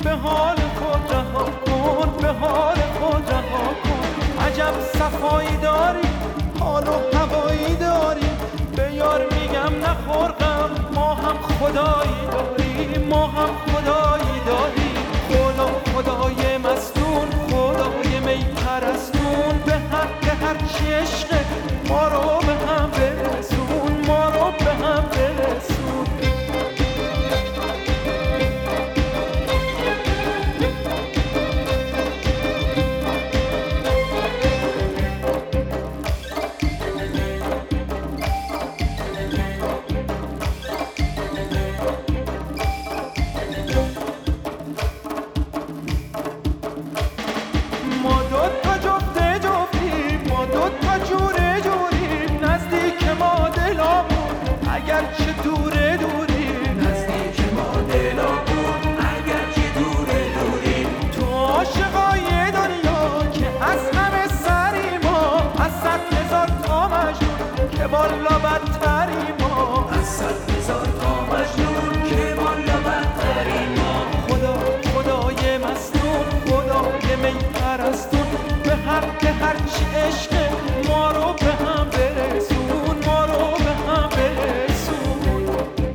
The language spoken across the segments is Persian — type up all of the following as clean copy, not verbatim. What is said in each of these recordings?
به حال خود رها کن، به حال خود رها کن. عجب صفایی داری، حال و هوایی داری، به یار میگم نخور غم، ما هم خدایی داریم، ما هم خدایی داریم. خدا خدای مستون، خدای می پرستون، به حق هرچی عشقه ما رو به هم برسون، ما رو به هم برسون. ما دوتا جفته جفتیم، ما دوتا جوره جوریم، نزدیک ما دلامون اگرچه دوره دوریم، نزدیک ما دلامون اگرچه دوره دوریم. تو عاشقای دنیا که از همه سری ما، از 100,000 تا مجنون که بالا بدتری ما، از 100,000 تا مجنون که بالا بدتری ما. خدا خدای مستون، خدای می پرستون، به حق هرچی عشقه ما رو به هم برسون، ما رو به هم برسون.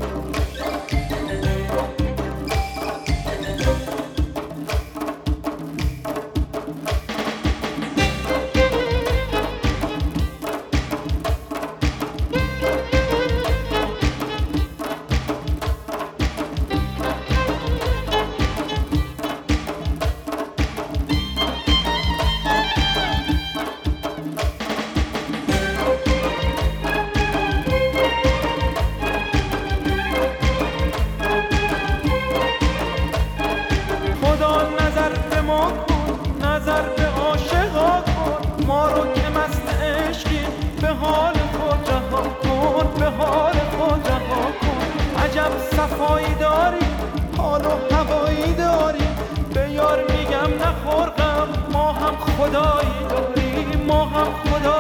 خدا نظر به ما کن، نظر به عاشقا کن، ما رو که مست عشقیم به حال خود رها کن، به حال خود رها کن. عجب صفایی داری، حال و هوایی داری، به یار میگم نخور غم، ما هم خدایی داریم، ما هم خدایی